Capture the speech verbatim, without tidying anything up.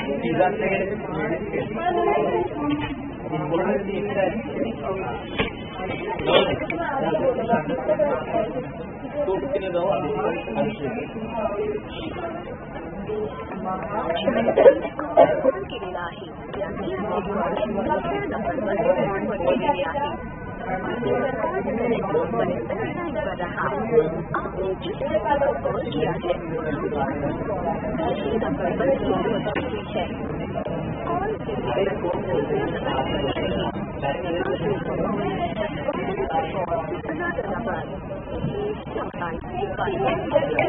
केलेला आहे त्याची नंबरवर केलेली आहे आपने जिस नंबर पर कॉल किया है उसी नंबर पर है कॉल